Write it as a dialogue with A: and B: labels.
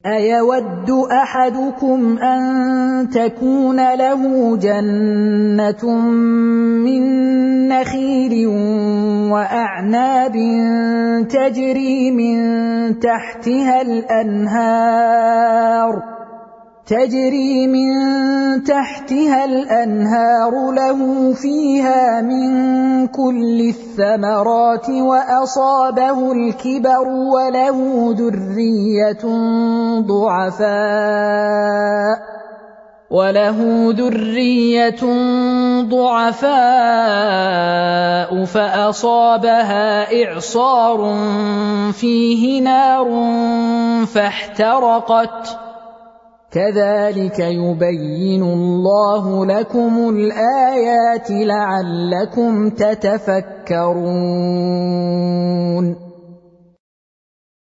A: أيود أحدكم أن تكون له جنة من نخيل وأعناب تجري من تحتها الأنهار له فيها من كل الثمرات وأصابه الكبر وله ذرية ضعفاء فأصابها إعصار فيه نار فاحترقت كذلك يبين الله لكم الآيات لعلكم تتفكرون